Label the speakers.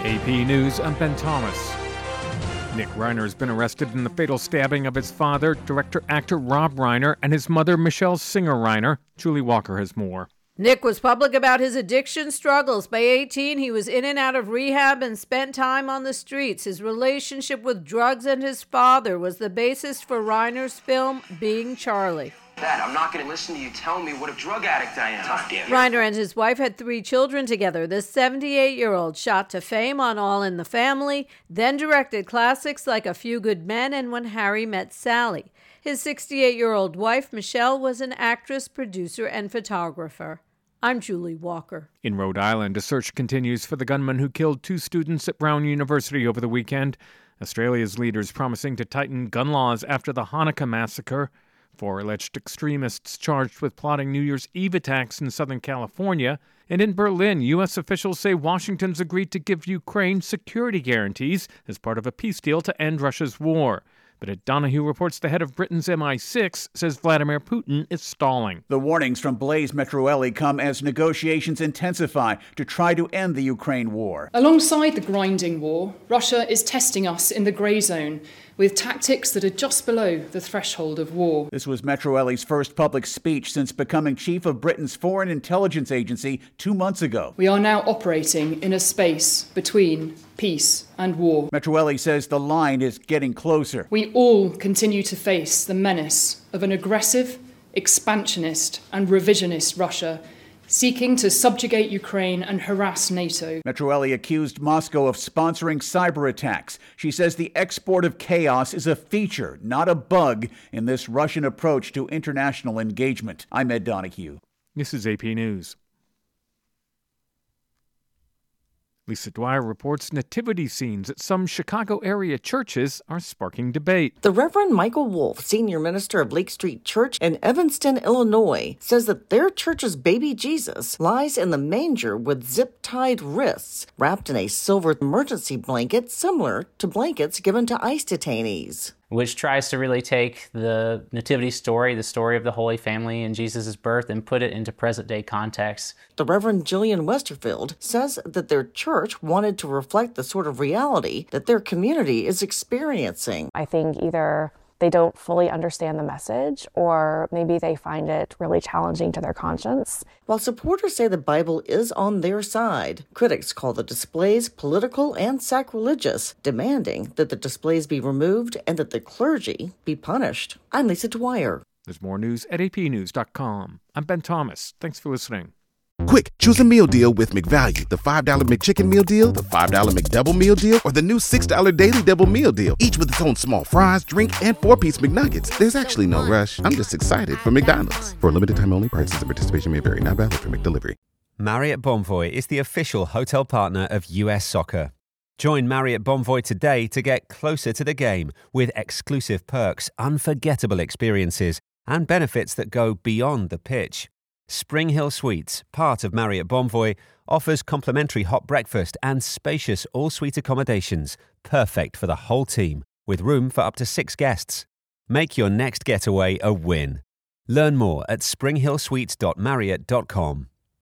Speaker 1: AP News, I'm Ben Thomas. Nick Reiner has been arrested in the fatal stabbing of his father, director-actor Rob Reiner, and his mother, Michelle Singer Reiner. Julie Walker has more.
Speaker 2: Nick was public about his addiction struggles. By 18, he was in and out of rehab and spent time on the streets. His relationship with drugs and his father was the basis for Reiner's film, Being Charlie.
Speaker 3: Dad, I'm not going to listen to you tell me what a drug addict I am. Tough, damn.
Speaker 2: Reiner and his wife had 3 children together. The 78-year-old shot to fame on All in the Family, then directed classics like A Few Good Men and When Harry Met Sally. His 68-year-old wife, Michelle, was an actress, producer, and photographer. I'm Julie Walker.
Speaker 1: In Rhode Island, a search continues for the gunman who killed 2 students at Brown University over the weekend. Australia's leaders promising to tighten gun laws after the Hanukkah massacre. 4 alleged extremists charged with plotting New Year's Eve attacks in Southern California. And in Berlin, U.S. officials say Washington's agreed to give Ukraine security guarantees as part of a peace deal to end Russia's war. But Ed Donahue reports the head of Britain's MI6 says Vladimir Putin is stalling.
Speaker 4: The warnings from Blaise Metroelli come as negotiations intensify to try to end the Ukraine war.
Speaker 5: Alongside the grinding war, Russia is testing us in the grey zone with tactics that are just below the threshold of war.
Speaker 4: This was Metroelli's first public speech since becoming chief of Britain's foreign intelligence agency 2 months ago.
Speaker 5: We are now operating in a space between peace and war.
Speaker 4: Metroelli says the line is getting closer.
Speaker 5: We all continue to face the menace of an aggressive, expansionist and revisionist Russia seeking to subjugate Ukraine and harass NATO.
Speaker 4: Metroelli accused Moscow of sponsoring cyber attacks. She says the export of chaos is a feature, not a bug, in this Russian approach to international engagement. I'm Ed Donahue.
Speaker 1: This is AP News. Lisa Dwyer reports nativity scenes at some Chicago area churches are sparking debate.
Speaker 6: The Reverend Michael Wolf, senior minister of Lake Street Church in Evanston, Illinois, says that their church's baby Jesus lies in the manger with zip-tied wrists, wrapped in a silver emergency blanket similar to blankets given to ICE detainees.
Speaker 7: Which tries to really take the nativity story, the story of the Holy Family and Jesus' birth, and put it into present-day context.
Speaker 6: The Reverend Jillian Westerfield says that their church wanted to reflect the sort of reality that their community is experiencing.
Speaker 8: I think either they don't fully understand the message, or maybe they find it really challenging to their conscience.
Speaker 6: While supporters say the Bible is on their side, critics call the displays political and sacrilegious, demanding that the displays be removed and that the clergy be punished. I'm Lisa Dwyer.
Speaker 1: There's more news at apnews.com. I'm Ben Thomas. Thanks for listening.
Speaker 9: Quick, choose a meal deal with McValue. The $5 McChicken meal deal, the $5 McDouble meal deal, or the new $6 Daily Double meal deal. Each with its own small fries, drink, and 4-piece McNuggets. There's actually no rush. I'm just excited for McDonald's. For a limited time only, prices and participation may vary. Not valid for McDelivery.
Speaker 10: Marriott Bonvoy is the official hotel partner of US Soccer. Join Marriott Bonvoy today to get closer to the game with exclusive perks, unforgettable experiences, and benefits that go beyond the pitch. Spring Hill Suites, part of Marriott Bonvoy, offers complimentary hot breakfast and spacious all-suite accommodations, perfect for the whole team, with room for up to 6 guests. Make your next getaway a win. Learn more at springhillsuites.marriott.com.